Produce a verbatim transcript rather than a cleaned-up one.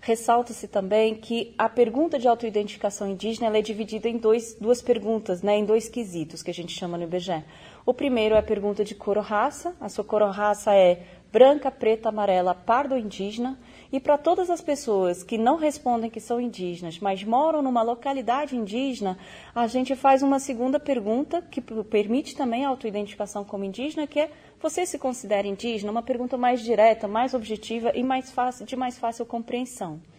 Ressalta-se também que a pergunta de autoidentificação indígena ela é dividida em dois, duas perguntas, né, em dois quesitos que a gente chama no I B G E. O primeiro é a pergunta de cor ou raça. A sua cor ou raça é branca, preta, amarela, pardo ou indígena. E para todas as pessoas que não respondem que são indígenas, mas moram numa localidade indígena, a gente faz uma segunda pergunta que permite também a autoidentificação como indígena, que é: você se considera indígena? Uma pergunta mais direta, mais objetiva e mais fácil, de mais fácil compreensão.